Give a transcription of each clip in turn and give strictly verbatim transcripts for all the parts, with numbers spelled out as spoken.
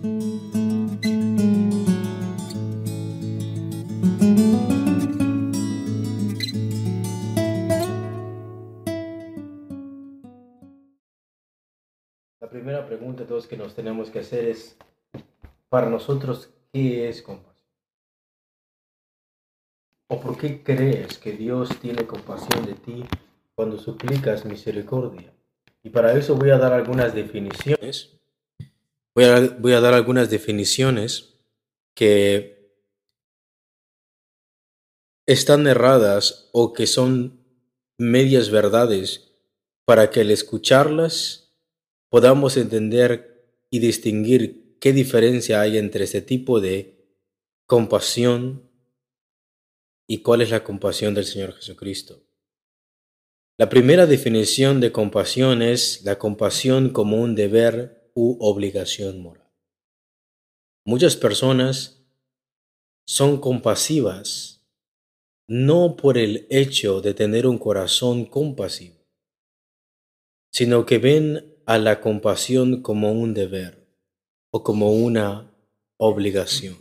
La primera pregunta todos que nos tenemos que hacer es, para nosotros, ¿qué es compasión? ¿O por qué crees que Dios tiene compasión de ti cuando suplicas misericordia? Y para eso voy a dar algunas definiciones. Voy a, voy a dar algunas definiciones que están erradas o que son medias verdades para que al escucharlas podamos entender y distinguir qué diferencia hay entre este tipo de compasión y cuál es la compasión del Señor Jesucristo. La primera definición de compasión es la compasión como un deber u obligación moral. Muchas personas son compasivas no por el hecho de tener un corazón compasivo, sino que ven a la compasión como un deber o como una obligación,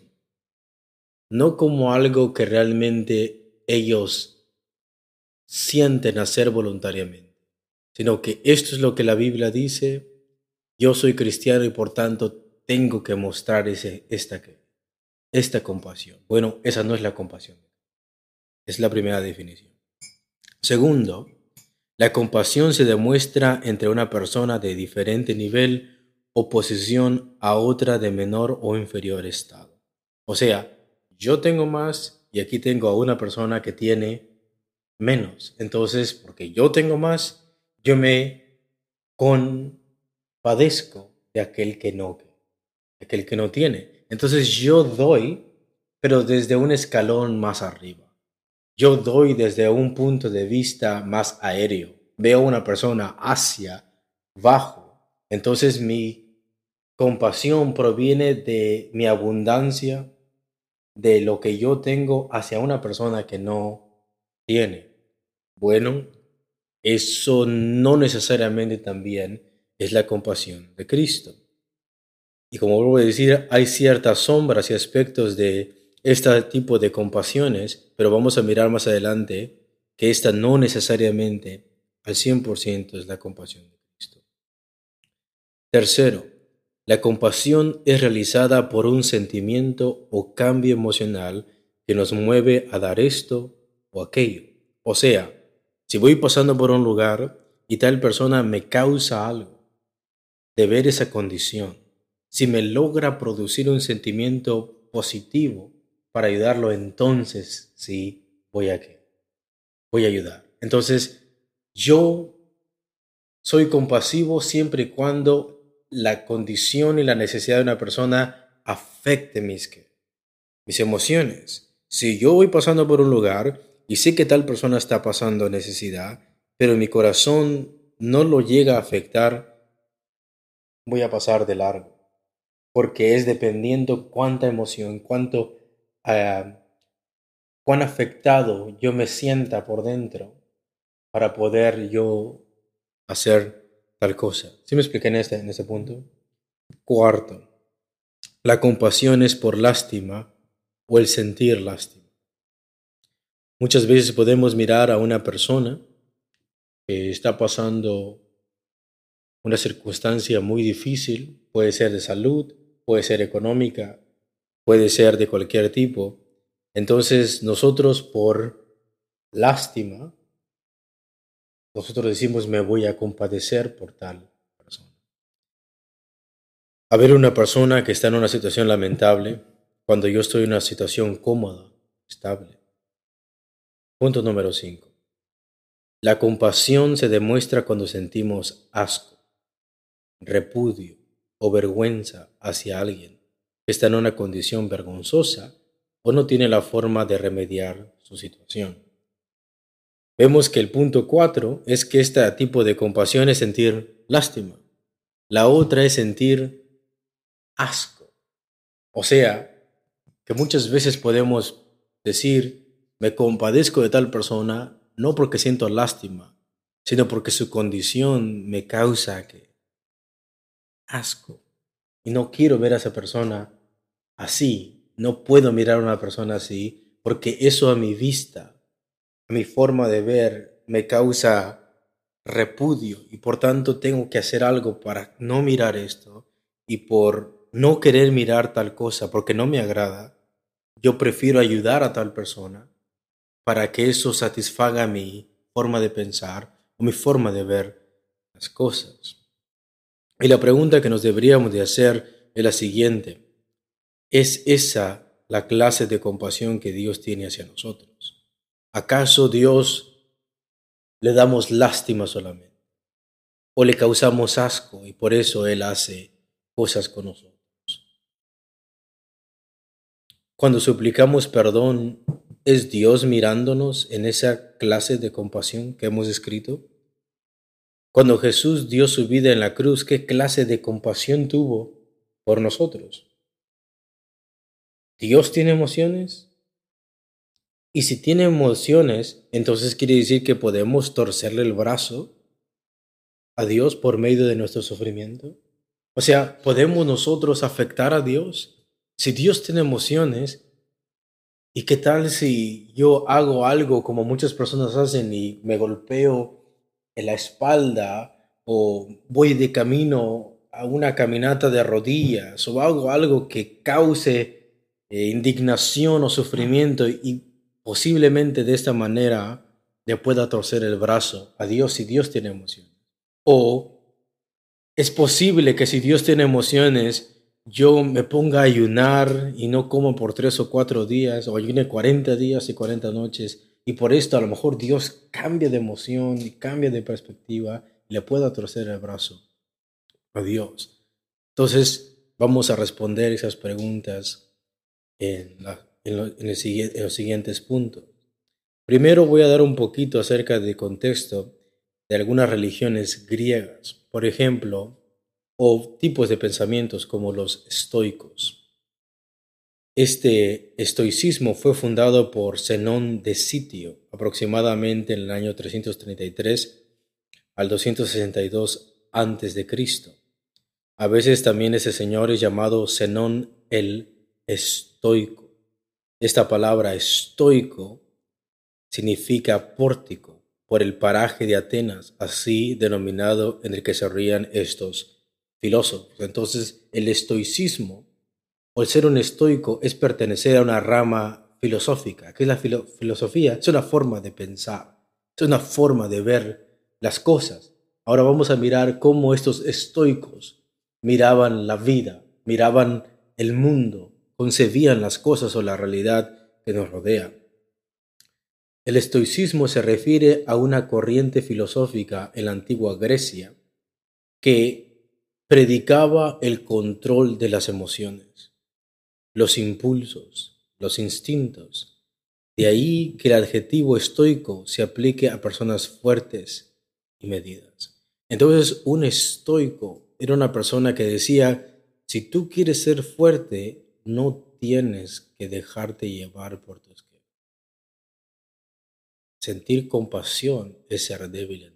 no como algo que realmente ellos sienten hacer voluntariamente, sino que esto es lo que la Biblia dice, yo soy cristiano y por tanto tengo que mostrar ese, esta, esta compasión. Bueno, esa no es la compasión, es la primera definición. Segundo, la compasión se demuestra entre una persona de diferente nivel o posición a otra de menor o inferior estado. O sea, yo tengo más y aquí tengo a una persona que tiene menos. Entonces, porque yo tengo más, yo me compadezco de aquel que no, de aquel que no tiene. Entonces yo doy, pero desde un escalón más arriba. Yo doy desde un punto de vista más aéreo. Veo a una persona hacia abajo. Entonces mi compasión proviene de mi abundancia, de lo que yo tengo hacia una persona que no tiene. Bueno, eso no necesariamente también es la compasión de Cristo. Y como vuelvo a decir, hay ciertas sombras y aspectos de este tipo de compasiones, pero vamos a mirar más adelante que esta no necesariamente al cien por ciento es la compasión de Cristo. Tercero, la compasión es realizada por un sentimiento o cambio emocional que nos mueve a dar esto o aquello. O sea, si voy pasando por un lugar y tal persona me causa algo, de ver esa condición, si me logra producir un sentimiento positivo para ayudarlo, entonces sí voy a qué, voy a ayudar. Entonces, yo soy compasivo siempre y cuando la condición y la necesidad de una persona afecte mis, ¿qué? mis emociones. Si yo voy pasando por un lugar y sé que tal persona está pasando necesidad, pero mi corazón no lo llega a afectar, voy a pasar de largo, porque es dependiendo cuánta emoción, cuánto, uh, cuán afectado yo me sienta por dentro para poder yo hacer tal cosa. ¿Sí me expliqué en este, en este punto? Cuarto, la compasión es por lástima o el sentir lástima. Muchas veces podemos mirar a una persona que está pasando una circunstancia muy difícil, puede ser de salud, puede ser económica, puede ser de cualquier tipo. Entonces nosotros por lástima, nosotros decimos me voy a compadecer por tal persona. A ver una persona que está en una situación lamentable, cuando yo estoy en una situación cómoda, estable. Punto número cinco. La compasión se demuestra cuando sentimos asco, repudio o vergüenza hacia alguien que está en una condición vergonzosa o no tiene la forma de remediar su situación. Vemos que el punto cuatro es que este tipo de compasión es sentir lástima. La otra es sentir asco. O sea, que muchas veces podemos decir, me compadezco de tal persona no porque siento lástima, sino porque su condición me causa ¿qué? Asco. y no quiero ver a esa persona así. No puedo mirar a una persona así porque eso a mi vista, a mi forma de ver, me causa repudio y por tanto tengo que hacer algo para no mirar esto y por no querer mirar tal cosa porque no me agrada, yo prefiero ayudar a tal persona para que eso satisfaga mi forma de pensar o mi forma de ver las cosas. Y la pregunta que nos deberíamos de hacer es la siguiente: ¿es esa la clase de compasión que Dios tiene hacia nosotros? ¿Acaso Dios le damos lástima solamente? ¿O le causamos asco y por eso Él hace cosas con nosotros? Cuando suplicamos perdón, ¿es Dios mirándonos en esa clase de compasión que hemos escrito? Cuando Jesús dio su vida en la cruz, ¿qué clase de compasión tuvo por nosotros? ¿Dios tiene emociones? Y si tiene emociones, entonces quiere decir que podemos torcerle el brazo a Dios por medio de nuestro sufrimiento. O sea, ¿podemos nosotros afectar a Dios? Si Dios tiene emociones, ¿y qué tal si yo hago algo como muchas personas hacen y me golpeo en la espalda o voy de camino a una caminata de rodillas o hago algo que cause eh, indignación o sufrimiento y posiblemente de esta manera le pueda torcer el brazo a Dios si Dios tiene emociones? O es posible que si Dios tiene emociones, yo me ponga a ayunar y no como por tres o cuatro días, o ayune cuarenta días y cuarenta noches, y por esto a lo mejor Dios cambia de emoción y cambia de perspectiva y le pueda torcer el brazo a Dios. Entonces, vamos a responder esas preguntas en, la, en, lo, en, el, en los siguientes puntos. Primero voy a dar un poquito acerca del contexto de algunas religiones griegas, por ejemplo, o tipos de pensamientos como los estoicos. Este estoicismo fue fundado por Zenón de Sitio aproximadamente en el año trescientos treinta y tres al doscientos sesenta y dos antes de Cristo. A veces también ese señor es llamado Zenón el Estoico. Esta palabra estoico significa pórtico, por el paraje de Atenas, así denominado en el que se rían estos filósofos. Entonces, el estoicismo, o el ser un estoico, es pertenecer a una rama filosófica. ¿Qué es la filo- filosofía? Es una forma de pensar, es una forma de ver las cosas. Ahora vamos a mirar cómo estos estoicos miraban la vida, miraban el mundo, concebían las cosas o la realidad que nos rodea. El estoicismo se refiere a una corriente filosófica en la antigua Grecia que predicaba el control de las emociones, los impulsos, los instintos. De ahí que el adjetivo estoico se aplique a personas fuertes y medidas. Entonces, un estoico era una persona que decía: si tú quieres ser fuerte, no tienes que dejarte llevar por tus quejas. Sentir compasión es ser débil.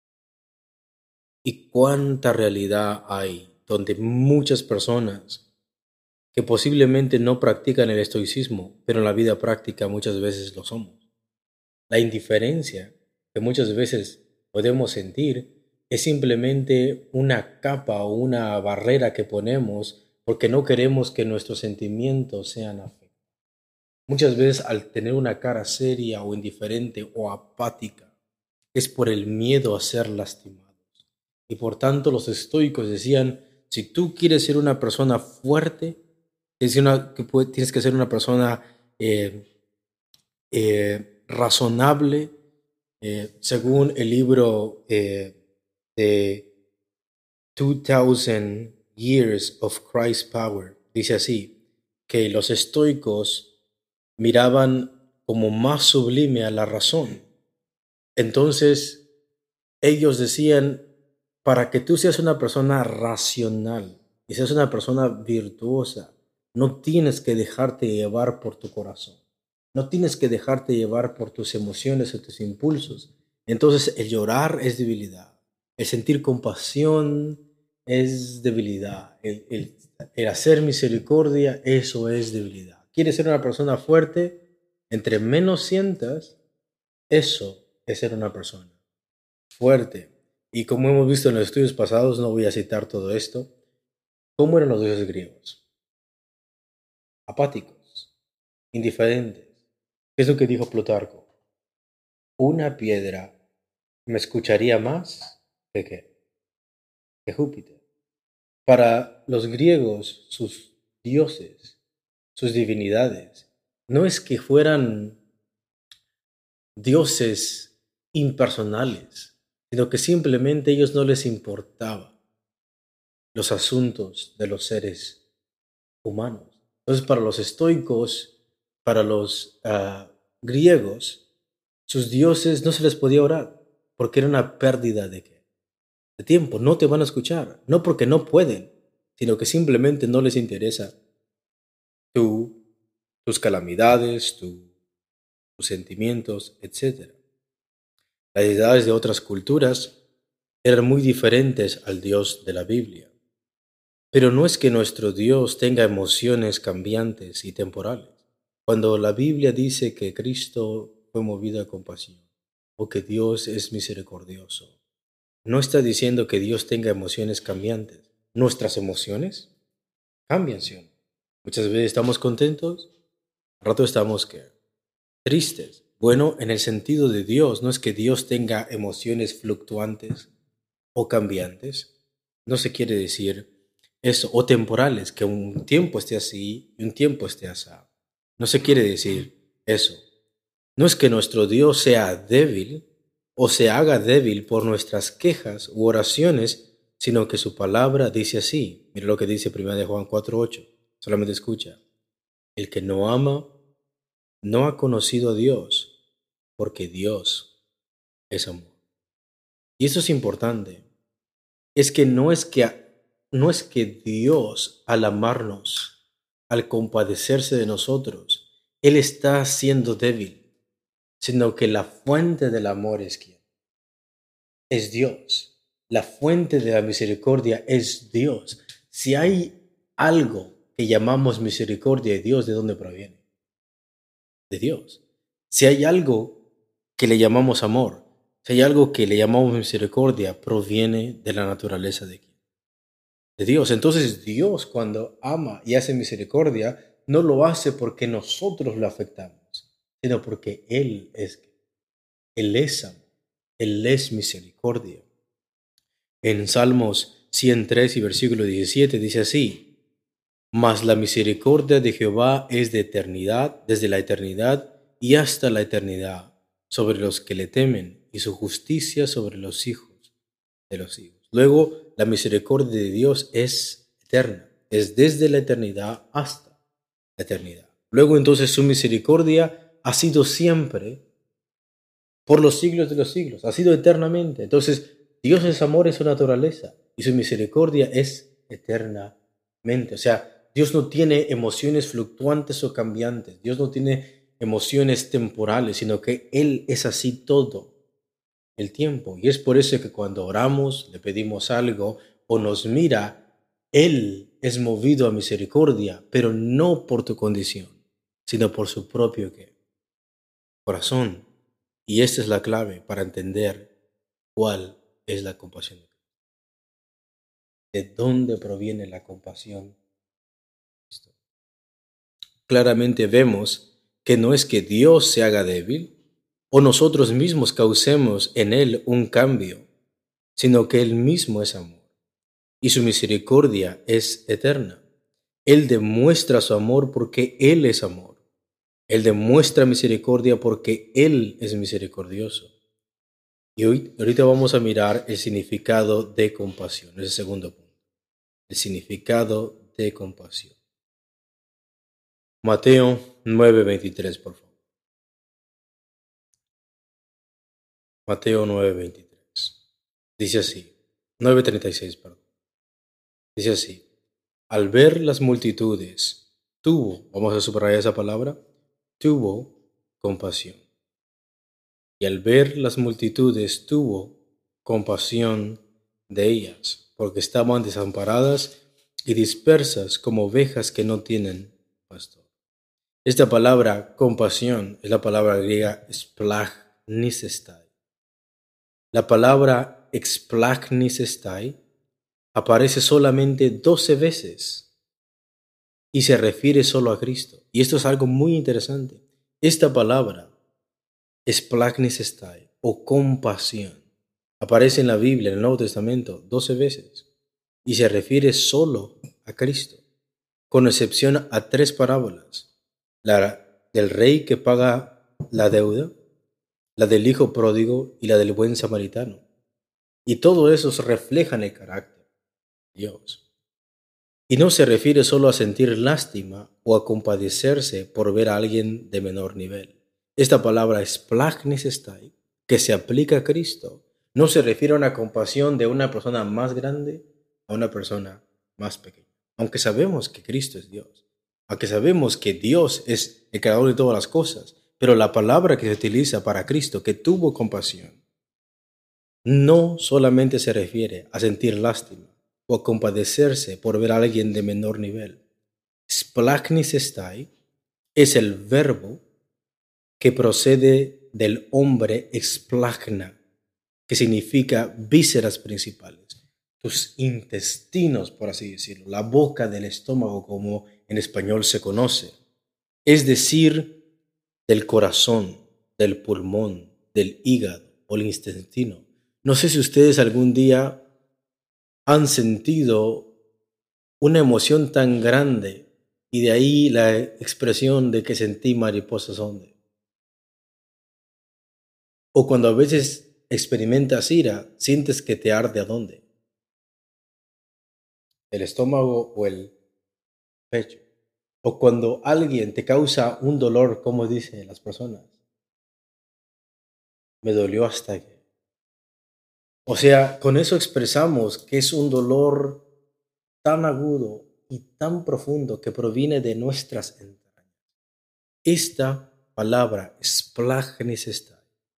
Y cuánta realidad hay donde muchas personas que posiblemente no practican el estoicismo, pero en la vida práctica muchas veces lo somos. La indiferencia que muchas veces podemos sentir es simplemente una capa o una barrera que ponemos porque no queremos que nuestros sentimientos sean afectados. Muchas veces al tener una cara seria o indiferente o apática es por el miedo a ser lastimados. Y por tanto los estoicos decían: si tú quieres ser una persona fuerte, es una, que puede, tienes que ser una persona eh, eh, razonable, eh, según el libro eh, de two thousand Years of Christ's Power. Dice así, que los estoicos miraban como más sublime a la razón. Entonces, ellos decían: para que tú seas una persona racional y seas una persona virtuosa, no tienes que dejarte llevar por tu corazón. No tienes que dejarte llevar por tus emociones o tus impulsos. Entonces, el llorar es debilidad. El sentir compasión es debilidad. El, el, el hacer misericordia, eso es debilidad. ¿Quieres ser una persona fuerte? Entre menos sientas, eso es ser una persona fuerte. Y como hemos visto en los estudios pasados, no voy a citar todo esto, ¿cómo eran los dioses griegos? Apáticos, indiferentes. ¿Qué es lo que dijo Plutarco? Una piedra me escucharía más que qué, que Júpiter. Para los griegos, sus dioses, sus divinidades, no es que fueran dioses impersonales, sino que simplemente a ellos no les importaba los asuntos de los seres humanos. Entonces, para los estoicos, para los uh, griegos, sus dioses no se les podía orar, porque era una pérdida de, ¿qué? de tiempo. No te van a escuchar, no porque no pueden, sino que simplemente no les interesa tú, tus calamidades, tu, tus sentimientos, etcétera. Las deidades de otras culturas eran muy diferentes al Dios de la Biblia. Pero no es que nuestro Dios tenga emociones cambiantes y temporales. Cuando la Biblia dice que Cristo fue movido a compasión o que Dios es misericordioso, no está diciendo que Dios tenga emociones cambiantes. Nuestras emociones cambian, ¿sí o no? Muchas veces estamos contentos, al rato estamos ¿qué? Tristes. Bueno, en el sentido de Dios, no es que Dios tenga emociones fluctuantes o cambiantes. No se quiere decir eso, o temporales, que un tiempo esté así y un tiempo esté así. No se quiere decir eso. No es que nuestro Dios sea débil o se haga débil por nuestras quejas u oraciones, sino que su palabra dice así. Mira lo que dice primera de Juan cuatro ocho. Solamente escucha. El que no ama no ha conocido a Dios, porque Dios es amor. Y eso es importante. Es que no es que, no es que Dios, al amarnos, al compadecerse de nosotros, Él está siendo débil, sino que la fuente del amor es ¿quién? Es Dios. La fuente de la misericordia es Dios. Si hay algo que llamamos misericordia de Dios, ¿de dónde proviene? De Dios. Si hay algo que le llamamos amor, si hay algo que le llamamos misericordia, proviene de la naturaleza de quién? De Dios. Entonces Dios, cuando ama y hace misericordia, no lo hace porque nosotros lo afectamos, sino porque Él es, Él es amor, Él es misericordia. En Salmos ciento tres y versículo diecisiete dice así: mas la misericordia de Jehová es de eternidad, desde la eternidad y hasta la eternidad, sobre los que le temen, y su justicia sobre los hijos de los hijos. Luego, la misericordia de Dios es eterna, es desde la eternidad hasta la eternidad. Luego, entonces, su misericordia ha sido siempre, por los siglos de los siglos, ha sido eternamente. Entonces, Dios es amor en su naturaleza y su misericordia es eternamente. O sea, Dios no tiene emociones fluctuantes o cambiantes. Dios no tiene emociones temporales, sino que Él es así todo el tiempo. Y es por eso que cuando oramos, le pedimos algo o nos mira, Él es movido a misericordia, pero no por tu condición, sino por su propio ¿qué? Corazón. Y esta es la clave para entender cuál es la compasión de Cristo. ¿De dónde proviene la compasión? Claramente vemos que no es que Dios se haga débil o nosotros mismos causemos en Él un cambio, sino que Él mismo es amor y su misericordia es eterna. Él demuestra su amor porque Él es amor. Él demuestra misericordia porque Él es misericordioso. Y hoy, ahorita vamos a mirar el significado de compasión, ese segundo punto. El significado de compasión. Mateo nueve veintitrés, por favor. Mateo nueve veintitrés. Dice así, nueve treinta y seis, perdón. Dice así, al ver las multitudes, tuvo, vamos a subrayar esa palabra, tuvo compasión. Y al ver las multitudes, tuvo compasión de ellas, porque estaban desamparadas y dispersas como ovejas que no tienen pastor. Esta palabra compasión es la palabra griega splagnisestai. La palabra splagnisestai aparece solamente doce veces y se refiere solo a Cristo. Y esto es algo muy interesante. Esta palabra splagnisestai o compasión aparece en la Biblia, en el Nuevo Testamento, doce veces y se refiere solo a Cristo, con excepción a tres parábolas: la del rey que paga la deuda, la del hijo pródigo y la del buen samaritano. Y todo eso reflejan el carácter de Dios. Y no se refiere solo a sentir lástima o a compadecerse por ver a alguien de menor nivel. Esta palabra splagnisestai, que se aplica a Cristo, no se refiere a una compasión de una persona más grande a una persona más pequeña. Aunque sabemos que Cristo es Dios, aunque sabemos que Dios es el creador de todas las cosas, pero la palabra que se utiliza para Cristo, que tuvo compasión, no solamente se refiere a sentir lástima o a compadecerse por ver a alguien de menor nivel. Splagnisestai es el verbo que procede del hombre splagna, que significa vísceras principales, tus intestinos, por así decirlo, la boca del estómago, como en español se conoce, es decir, del corazón, del pulmón, del hígado o el intestino. No sé si ustedes algún día han sentido una emoción tan grande y de ahí la expresión de que sentí mariposas donde. O cuando a veces experimentas ira, sientes que te arde a dónde. El estómago o el pecho. O cuando alguien te causa un dolor, como dicen las personas, me dolió hasta que. O sea, con eso expresamos que es un dolor tan agudo y tan profundo que proviene de nuestras entrañas. Esta palabra, splagnisestai,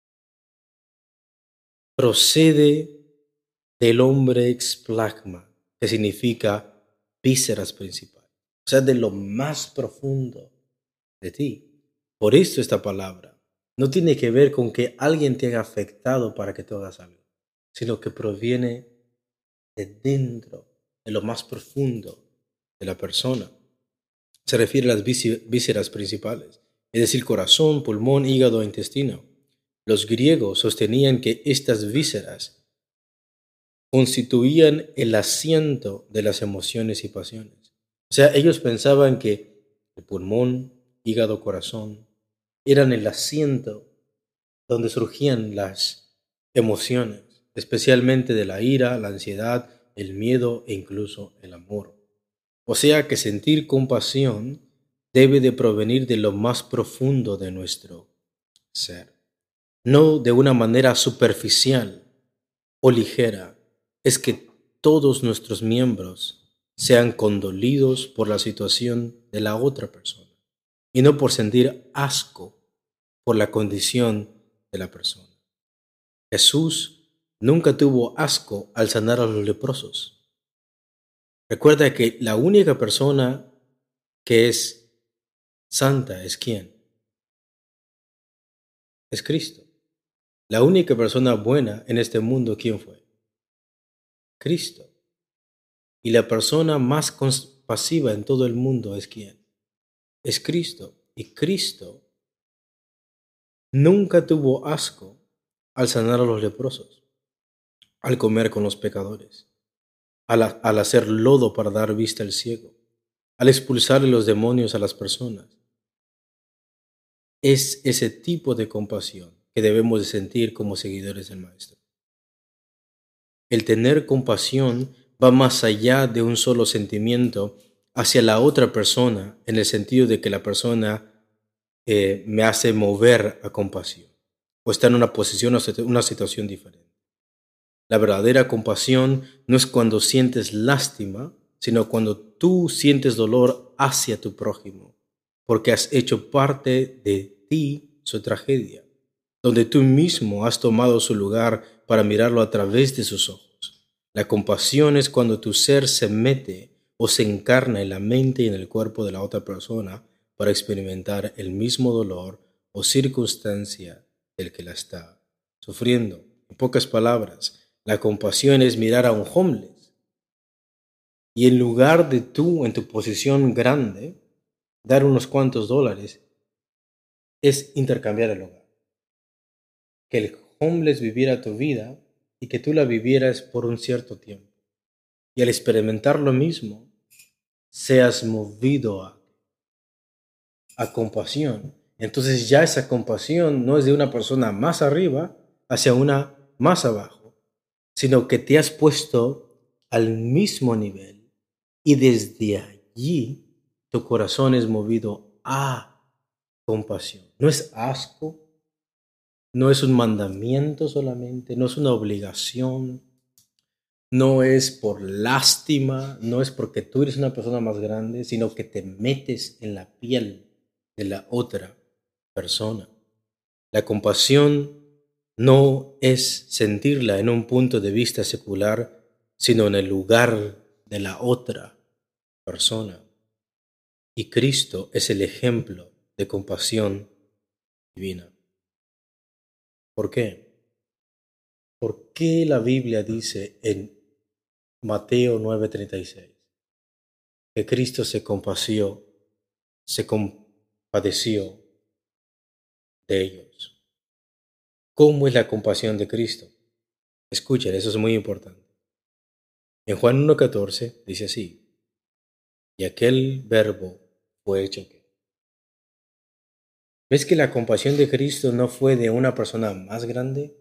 procede del hombre splagma, que significa vísceras principales, o sea, de lo más profundo de ti. Por esto esta palabra no tiene que ver con que alguien te haya afectado para que tú hagas algo, sino que proviene de dentro, de lo más profundo de la persona. Se refiere a las vísceras principales, es decir, corazón, pulmón, hígado e intestino. Los griegos sostenían que estas vísceras constituían el asiento de las emociones y pasiones. O sea, ellos pensaban que el pulmón, hígado, corazón eran el asiento donde surgían las emociones, especialmente de la ira, la ansiedad, el miedo e incluso el amor. O sea que sentir compasión debe de provenir de lo más profundo de nuestro ser, no de una manera superficial o ligera. Es que todos nuestros miembros sean condolidos por la situación de la otra persona y no por sentir asco por la condición de la persona. Jesús nunca tuvo asco al sanar a los leprosos. Recuerda que la única persona que es santa es ¿quién? Es Cristo. La única persona buena en este mundo, ¿quién fue? Cristo. Y la persona más compasiva en todo el mundo es ¿quién? Es Cristo. Y Cristo nunca tuvo asco al sanar a los leprosos, al comer con los pecadores, al, al hacer lodo para dar vista al ciego, al expulsarle los demonios a las personas. Es ese tipo de compasión que debemos de sentir como seguidores del Maestro. El tener compasión va más allá de un solo sentimiento hacia la otra persona, en el sentido de que la persona eh, me hace mover a compasión o está en una posición o una situación diferente. La verdadera compasión no es cuando sientes lástima, sino cuando tú sientes dolor hacia tu prójimo, porque has hecho parte de ti su tragedia, donde tú mismo has tomado su lugar para mirarlo a través de sus ojos. La compasión es cuando tu ser se mete o se encarna en la mente y en el cuerpo de la otra persona para experimentar el mismo dolor o circunstancia del que la está sufriendo. En pocas palabras, la compasión es mirar a un homeless y en lugar de tú, en tu posición grande, dar unos cuantos dólares, es intercambiar el hogar. Que el homeless viviera tu vida y que tú la vivieras por un cierto tiempo. Y al experimentar lo mismo, seas movido a, a compasión. Entonces ya esa compasión no es de una persona más arriba hacia una más abajo, sino que te has puesto al mismo nivel y desde allí tu corazón es movido a compasión. No es asco, no es un mandamiento solamente, no es una obligación, no es por lástima, no es porque tú eres una persona más grande, sino que te metes en la piel de la otra persona. La compasión no es sentirla en un punto de vista secular, sino en el lugar de la otra persona. Y Cristo es el ejemplo de compasión divina. ¿Por qué? ¿Por qué la Biblia dice en Mateo nueve treinta y seis que Cristo se compadeció, se compadeció de ellos? ¿Cómo es la compasión de Cristo? Escuchen, eso es muy importante. En Juan uno catorce dice así: y aquel verbo fue hecho que. ¿Ves que la compasión de Cristo no fue de una persona más grande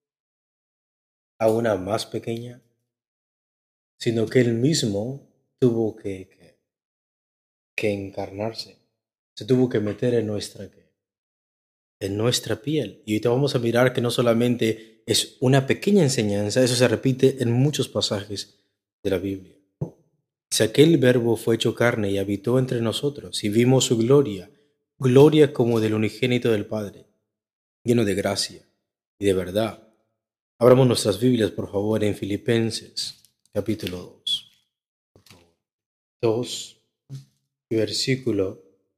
a una más pequeña, sino que él mismo tuvo que, que, que encarnarse, se tuvo que meter en nuestra, en nuestra piel? Y ahorita vamos a mirar que no solamente es una pequeña enseñanza, eso se repite en muchos pasajes de la Biblia. Si aquel verbo fue hecho carne y habitó entre nosotros, y vimos su gloria, gloria como del unigénito del Padre, lleno de gracia y de verdad. Abramos nuestras Biblias, por favor, en Filipenses, capítulo dos. Por favor. dos, versículo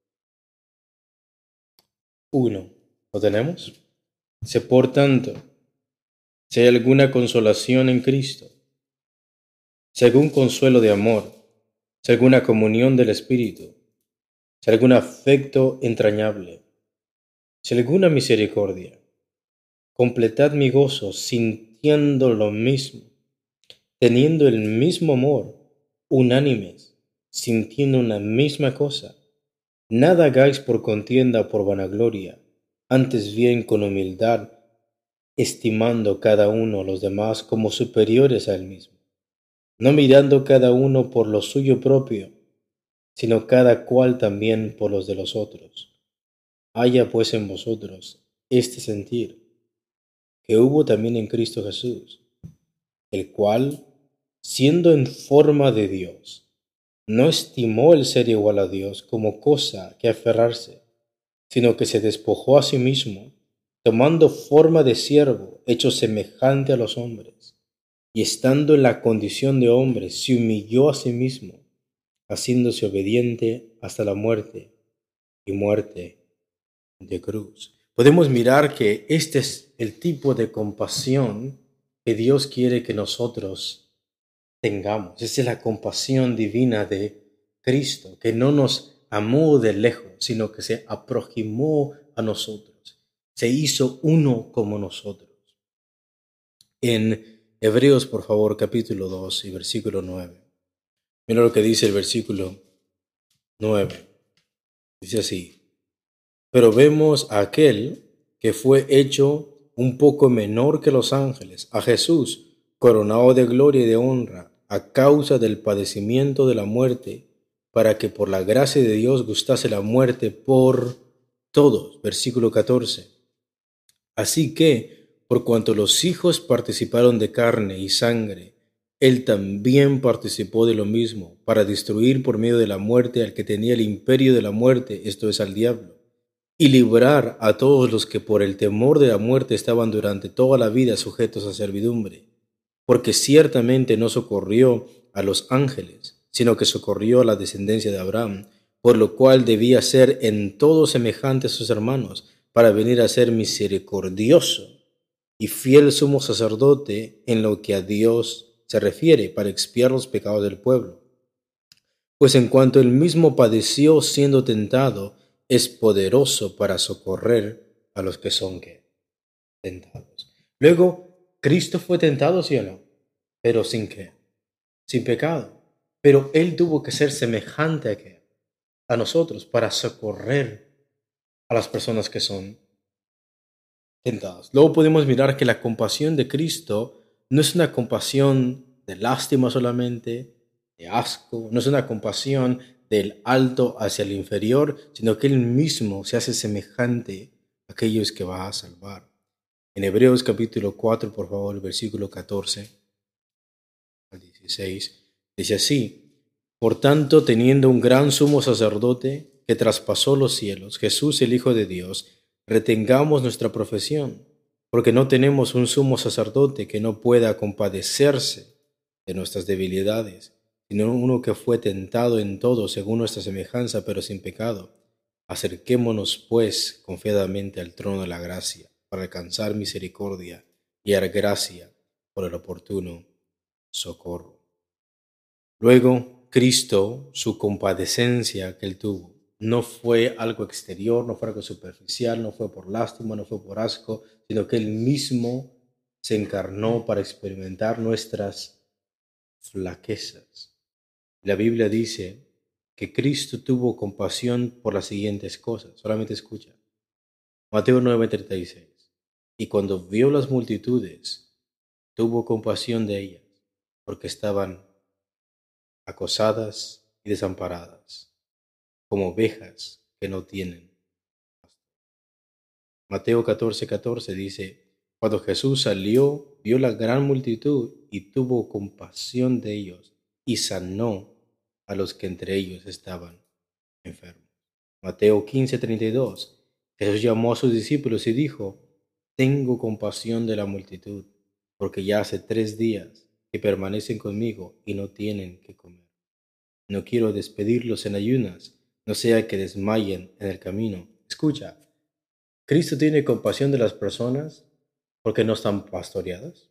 uno. ¿Lo tenemos? Dice: por tanto, si hay alguna consolación en Cristo, si algún consuelo de amor, si alguna comunión del Espíritu, si algún afecto entrañable, si alguna misericordia, completad mi gozo sintiendo lo mismo, teniendo el mismo amor, unánimes, sintiendo una misma cosa. Nada hagáis por contienda o por vanagloria, antes bien con humildad, estimando cada uno a los demás como superiores a él mismo, no mirando cada uno por lo suyo propio, sino cada cual también por los de los otros. Haya pues en vosotros este sentir que hubo también en Cristo Jesús, el cual, siendo en forma de Dios, no estimó el ser igual a Dios como cosa que aferrarse, sino que se despojó a sí mismo, tomando forma de siervo, hecho semejante a los hombres, y estando en la condición de hombre, se humilló a sí mismo, haciéndose obediente hasta la muerte y muerte de cruz. Podemos mirar que este es el tipo de compasión que Dios quiere que nosotros tengamos. Esa es la compasión divina de Cristo, que no nos amó de lejos, sino que se aproximó a nosotros, se hizo uno como nosotros. En Hebreos, por favor, capítulo dos y versículo nueve. Mira lo que dice el versículo nueve. Dice así: pero vemos a aquel que fue hecho un poco menor que los ángeles, a Jesús, coronado de gloria y de honra, a causa del padecimiento de la muerte, para que por la gracia de Dios gustase la muerte por todos. Versículo catorce. Así que, por cuanto los hijos participaron de carne y sangre, él también participó de lo mismo, para destruir por medio de la muerte al que tenía el imperio de la muerte, esto es, al diablo, y librar a todos los que por el temor de la muerte estaban durante toda la vida sujetos a servidumbre. porque ciertamente no socorrió a los ángeles, sino que socorrió a la descendencia de Abraham, por lo cual debía ser en todo semejante a sus hermanos, para venir a ser misericordioso y fiel sumo sacerdote en lo que a Dios se refiere, para expiar los pecados del pueblo. Pues en cuanto él mismo padeció siendo tentado, es poderoso para socorrer a los que son ¿qué? Tentados. Luego, Cristo fue tentado, ¿sí o no? Pero sin qué? Sin pecado. Pero él tuvo que ser semejante a qué? A nosotros, para socorrer a las personas que son tentadas. Luego podemos mirar que la compasión de Cristo no es una compasión de lástima solamente, de asco, no es una compasión del alto hacia el inferior, sino que él mismo se hace semejante a aquellos que va a salvar. En Hebreos capítulo cuatro, por favor, versículo catorce al dieciséis, dice así: por tanto, teniendo un gran sumo sacerdote que traspasó los cielos, Jesús el Hijo de Dios, retengamos nuestra profesión, porque no tenemos un sumo sacerdote que no pueda compadecerse de nuestras debilidades, sino uno que fue tentado en todo según nuestra semejanza, pero sin pecado. Acerquémonos, pues, confiadamente al trono de la gracia, para alcanzar misericordia y hallar gracia por el oportuno socorro. Luego, Cristo, su compadecencia que él tuvo, no fue algo exterior, no fue algo superficial, no fue por lástima, no fue por asco, sino que él mismo se encarnó para experimentar nuestras flaquezas. La Biblia dice que Cristo tuvo compasión por las siguientes cosas. Solamente escucha. Mateo nueve treinta y seis. Y cuando vio las multitudes, tuvo compasión de ellas, porque estaban acosadas y desamparadas, como ovejas que no tienen pastor. Mateo catorce catorce dice: cuando Jesús salió, vio la gran multitud y tuvo compasión de ellos y sanó a los que entre ellos estaban enfermos. Mateo quince treinta y dos. Jesús llamó a sus discípulos y dijo: tengo compasión de la multitud, porque ya hace tres días que permanecen conmigo y no tienen que comer. No quiero despedirlos en ayunas, no sea que desmayen en el camino. Escucha, ¿Cristo tiene compasión de las personas porque no están pastoreadas?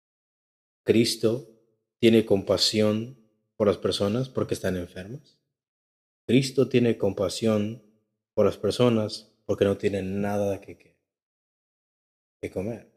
¿Cristo tiene compasión por las personas porque están enfermas? ¿Cristo tiene compasión por las personas porque no tienen nada que, que, que comer?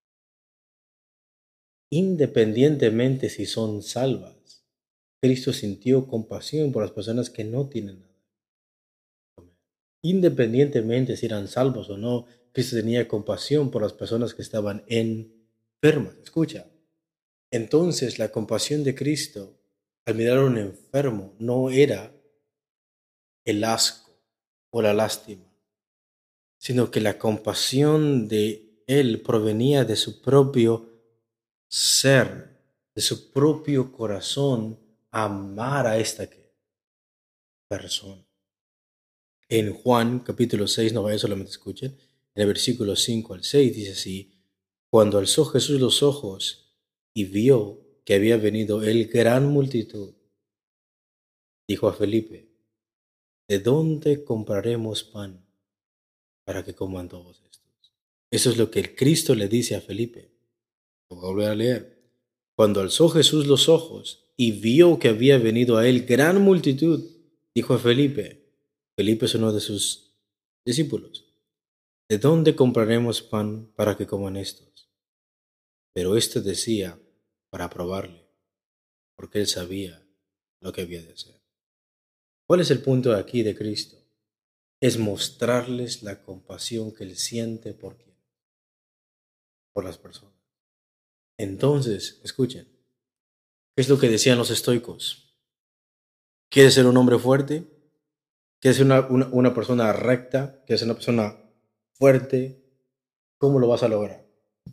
Independientemente si son salvas, Cristo sintió compasión por las personas que no tienen nada. Independientemente si eran salvos o no, Cristo tenía compasión por las personas que estaban enfermas. Escucha, entonces la compasión de Cristo al mirar a un enfermo no era el asco o la lástima, sino que la compasión de Él provenía de su propio ser, de su propio corazón, amar a esta persona. En Juan capítulo seis, no vaya solamente escuchen, en el versículo cinco al seis dice así: cuando alzó Jesús los ojos y vio que había venido el gran multitud, dijo a Felipe: ¿de dónde compraremos pan para que coman todos estos? Eso es lo que el Cristo le dice a Felipe. Lo voy a volver a leer. Cuando alzó Jesús los ojos y vio que había venido a él gran multitud, dijo a Felipe, Felipe es uno de sus discípulos: ¿de dónde compraremos pan para que coman estos? Pero éste decía para probarle, porque él sabía lo que había de hacer. ¿Cuál es el punto aquí de Cristo? Es mostrarles la compasión que él siente por quién, por las personas. Entonces, escuchen, ¿qué es lo que decían los estoicos? ¿Quieres ser un hombre fuerte? ¿Quieres ser una, una, una persona recta? ¿Quieres ser una persona fuerte? ¿Cómo lo vas a lograr?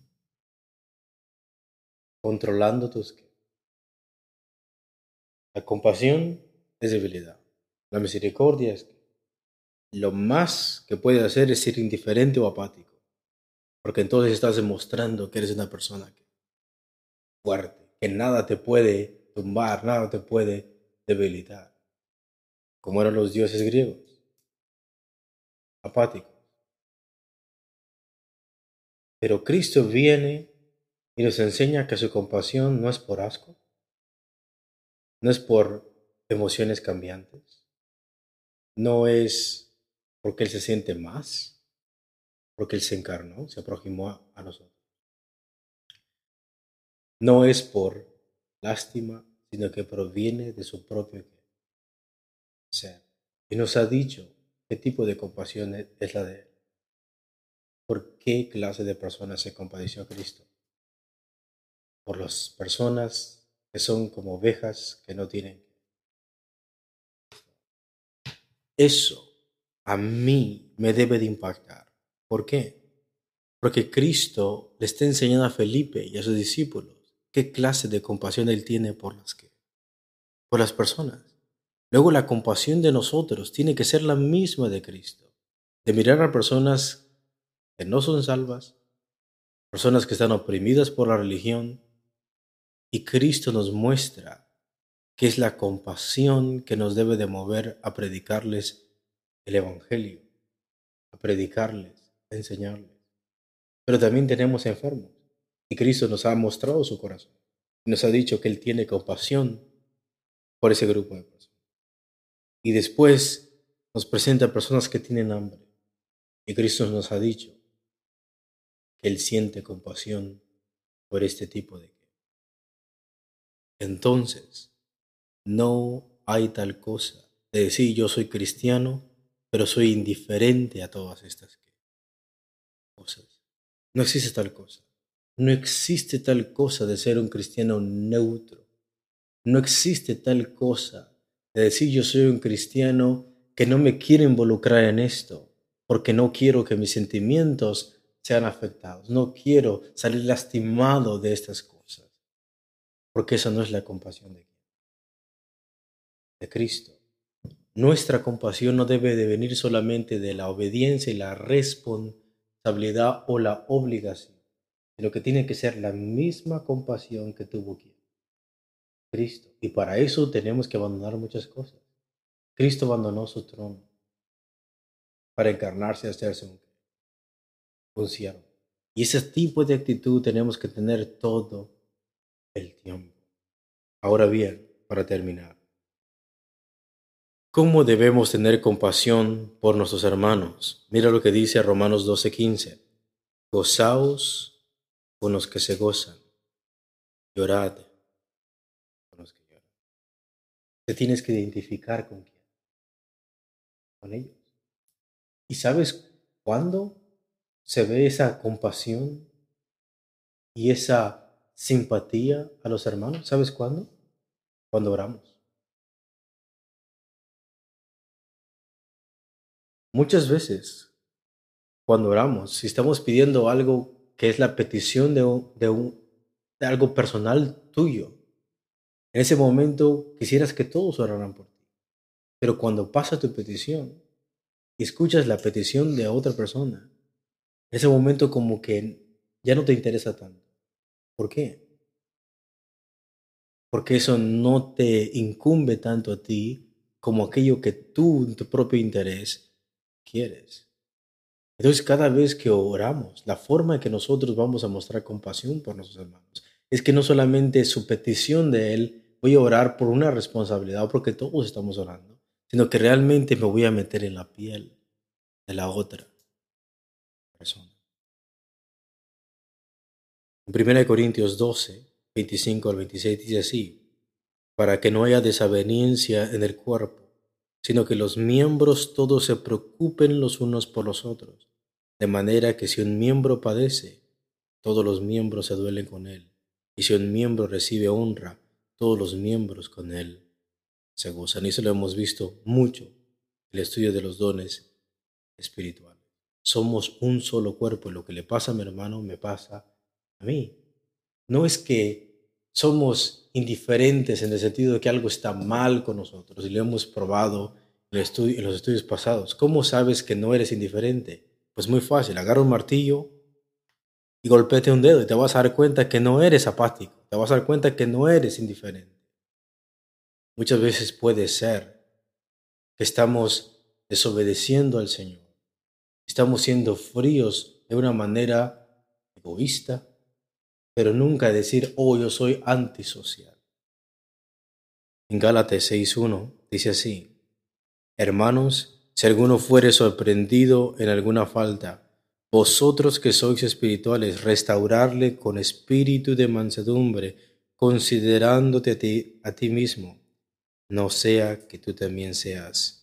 Controlando tus... La compasión es debilidad. La misericordia es... Lo más que puedes hacer es ser indiferente o apático, porque entonces estás demostrando que eres una persona fuerte. que nada te puede tumbar, nada te puede debilitar, como eran los dioses griegos, apáticos. Pero Cristo viene y nos enseña que su compasión no es por asco, no es por emociones cambiantes, no es porque Él se siente más, porque Él se encarnó, se aproximó a, a nosotros. No es por lástima, sino que proviene de su propio ser. Y nos ha dicho qué tipo de compasión es es la de Él. ¿Por qué clase de personas se compadeció a Cristo? Por las personas que son como ovejas que no tienen. Eso a mí me debe de impactar. ¿Por qué? Porque Cristo le está enseñando a Felipe y a sus discípulos qué clase de compasión Él tiene por las que, por las personas. Luego la compasión de nosotros tiene que ser la misma de Cristo, de mirar a personas que no son salvas, personas que están oprimidas por la religión, y Cristo nos muestra que es la compasión que nos debe de mover a predicarles el Evangelio, a predicarles, a enseñarles. Pero también tenemos enfermos y Cristo nos ha mostrado su corazón. Nos ha dicho que Él tiene compasión por ese grupo de personas. Y después nos presenta personas que tienen hambre y Cristo nos ha dicho que Él siente compasión por este tipo de... Entonces, no hay tal cosa de decir yo soy cristiano, pero soy indiferente a todas estas cosas. No existe tal cosa. No existe tal cosa de ser un cristiano neutro. No existe tal cosa de decir yo soy un cristiano que no me quiero involucrar en esto, porque no quiero que mis sentimientos sean afectados. No quiero salir lastimado de estas cosas, porque esa no es la compasión de, de Cristo. Nuestra compasión no debe de venir solamente de la obediencia y la responsabilidad o la obligación, sino que tiene que ser la misma compasión que tuvo Cristo. Y para eso tenemos que abandonar muchas cosas. Cristo abandonó su trono para encarnarse y hacerse un, un siervo. Y ese tipo de actitud tenemos que tener todo el tiempo. Ahora bien, para terminar, ¿cómo debemos tener compasión por nuestros hermanos? Mira lo que dice Romanos doce quince. Gozaos con los que se gozan, llorad con los que lloran. Te tienes que identificar con quién, con ellos. ¿Y sabes cuándo se ve esa compasión y esa simpatía a los hermanos? ¿Sabes cuándo? Cuando oramos. Muchas veces, cuando oramos, si estamos pidiendo algo que es la petición de, un, de, un, de algo personal tuyo, en ese momento quisieras que todos oraran por ti. Pero cuando pasa tu petición y escuchas la petición de otra persona, en ese momento como que ya no te interesa tanto. ¿Por qué? Porque eso no te incumbe tanto a ti como aquello que tú, en tu propio interés, quieres. Entonces, cada vez que oramos, la forma en que nosotros vamos a mostrar compasión por nuestros hermanos es que no solamente su petición de Él, voy a orar por una responsabilidad o porque todos estamos orando, sino que realmente me voy a meter en la piel de la otra persona. En primera Corintios doce, veinticinco al veintiséis dice así: para que no haya desaveniencia en el cuerpo, sino que los miembros todos se preocupen los unos por los otros, de manera que si un miembro padece, todos los miembros se duelen con él, y si un miembro recibe honra, todos los miembros con él se gozan. Y eso lo hemos visto mucho en el estudio de los dones espirituales. Somos un solo cuerpo, y lo que le pasa a mi hermano me pasa a mí. No es que somos indiferentes en el sentido de que algo está mal con nosotros y lo hemos probado en, el estudio, en los estudios pasados. ¿Cómo sabes que no eres indiferente? Pues muy fácil, agarra un martillo y golpete un dedo y te vas a dar cuenta que no eres apático, te vas a dar cuenta que no eres indiferente. Muchas veces puede ser que estamos desobedeciendo al Señor. Estamos siendo fríos de una manera egoísta, pero nunca decir, oh, yo soy antisocial. En Gálatas seis uno dice así: hermanos, si alguno fuere sorprendido en alguna falta, vosotros que sois espirituales, restaurarle con espíritu de mansedumbre, considerándote a ti, a ti mismo, no sea que tú también seas.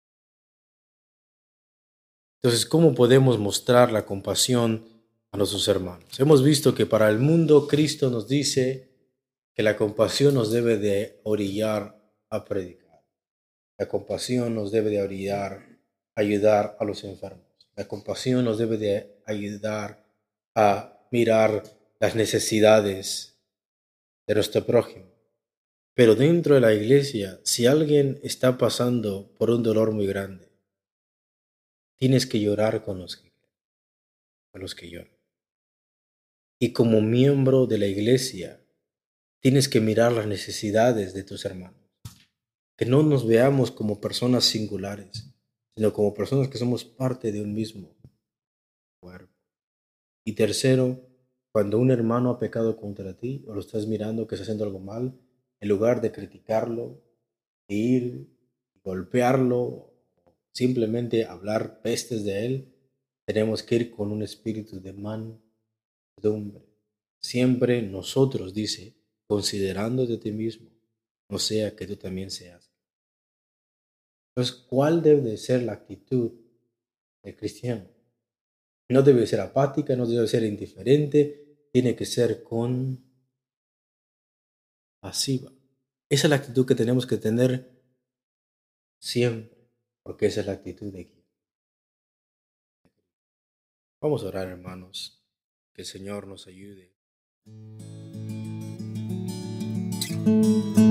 Entonces, ¿cómo podemos mostrar la compasión a nuestros hermanos? Hemos visto que para el mundo Cristo nos dice que la compasión nos debe de orillar a predicar. La compasión nos debe de orillar a ayudar a los enfermos. La compasión nos debe de ayudar a mirar las necesidades de nuestro prójimo. Pero dentro de la iglesia, si alguien está pasando por un dolor muy grande, tienes que llorar con los que, con los que lloran. Y como miembro de la iglesia, tienes que mirar las necesidades de tus hermanos. Que no nos veamos como personas singulares, sino como personas que somos parte de un mismo cuerpo. Y tercero, cuando un hermano ha pecado contra ti o lo estás mirando que está haciendo algo mal, en lugar de criticarlo, ir, golpearlo, simplemente hablar pestes de él, tenemos que ir con un espíritu de mansedumbre. Siempre nosotros, dice, considerándote a ti mismo, no sea que tú también seas. Entonces, ¿cuál debe ser la actitud del cristiano? No debe ser apática, no debe ser indiferente, tiene que ser compasiva. Esa es la actitud que tenemos que tener siempre, porque esa es la actitud de aquí. Vamos a orar, hermanos, que el Señor nos ayude.